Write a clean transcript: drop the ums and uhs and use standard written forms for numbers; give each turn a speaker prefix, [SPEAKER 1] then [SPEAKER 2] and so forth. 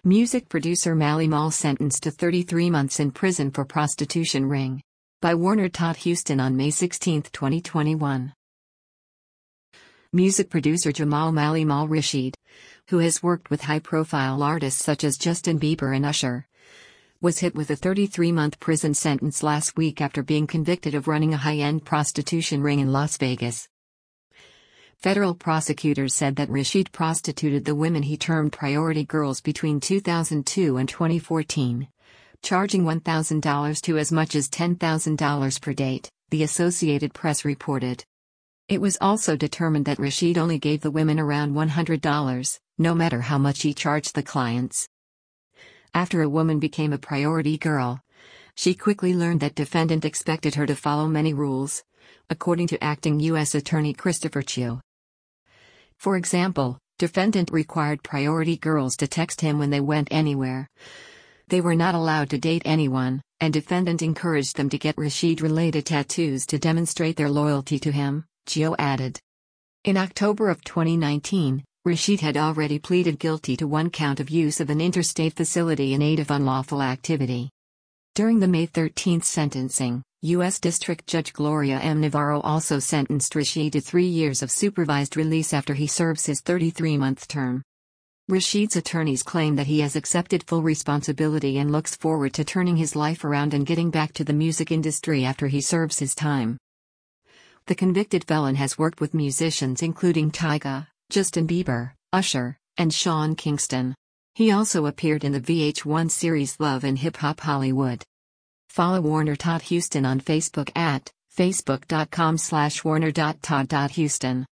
[SPEAKER 1] Music producer Mally Mall sentenced to 33 months in prison for prostitution ring. By Warner Todd Houston on May 16, 2021. Music producer Jamal Mally Mall Rashid, who has worked with high-profile artists such as Justin Bieber and Usher, was hit with a 33-month prison sentence last week after being convicted of running a high-end prostitution ring in Las Vegas. Federal prosecutors said that Rashid prostituted the women he termed priority girls between 2002 and 2014, charging $1,000 to as much as $10,000 per date, the Associated Press reported. It was also determined that Rashid only gave the women around $100, no matter how much he charged the clients. After a woman became a priority girl, she quickly learned that defendant expected her to follow many rules, according to acting U.S. Attorney Christopher Chiu. For example, defendant required priority girls to text him when they went anywhere. They were not allowed to date anyone, and defendant encouraged them to get Rashid-related tattoos to demonstrate their loyalty to him, Chiu added. In October of 2019, Rashid had already pleaded guilty to one count of use of an interstate facility in aid of unlawful activity. During the May 13 sentencing, U.S. District Judge Gloria M. Navarro also sentenced Rashid to 3 years of supervised release after he serves his 33-month term. Rashid's attorneys claim that he has accepted full responsibility and looks forward to turning his life around and getting back to the music industry after he serves his time. The convicted felon has worked with musicians including Tyga, Justin Bieber, Usher, and Sean Kingston. He also appeared in the VH1 series Love and Hip Hop Hollywood. Follow Warner Todd Houston on Facebook at facebook.com/warner.todd.houston.